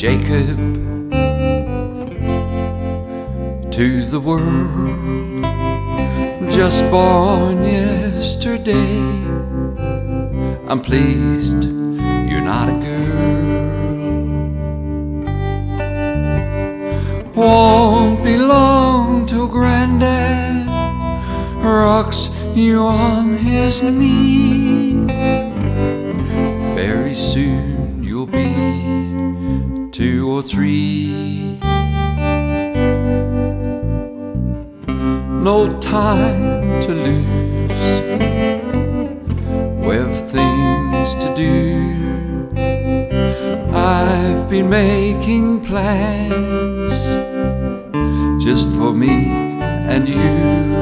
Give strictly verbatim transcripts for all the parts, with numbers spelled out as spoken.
Jacob, to the world, just born yesterday. I'm pleased you're not a girl. Won't be long till Granddad rocks you on his knee. Very soon you'll be two or three. No time to lose, we've things to do. I've been making plans just for me and you.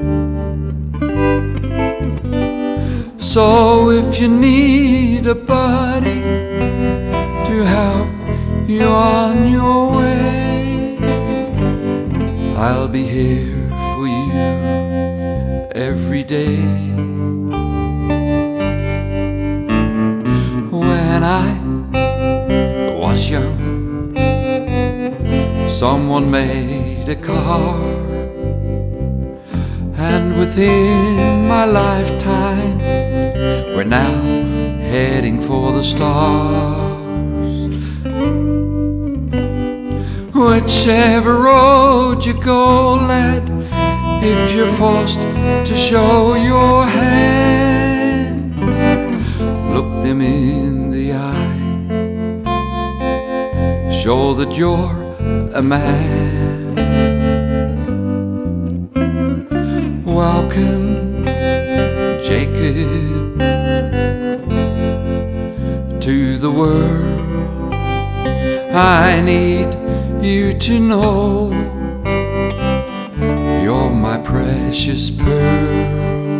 So if you need a buddy to help you on your way, I'll be here for you every day. When I was young, someone made a car, and within my lifetime we're now heading for the stars. Whichever road you go, lad, if you're forced to show your hand, look them in the eye, show that you're a man. Welcome, Jacob, to the world. I need you to know you're my precious pearl.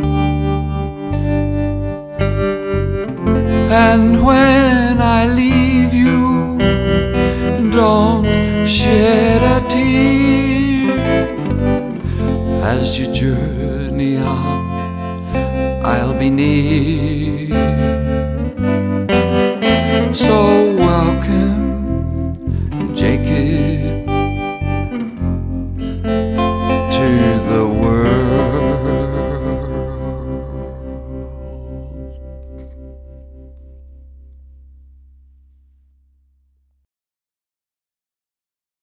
And when I leave you, don't shed a tear. As you journey on, I'll be near.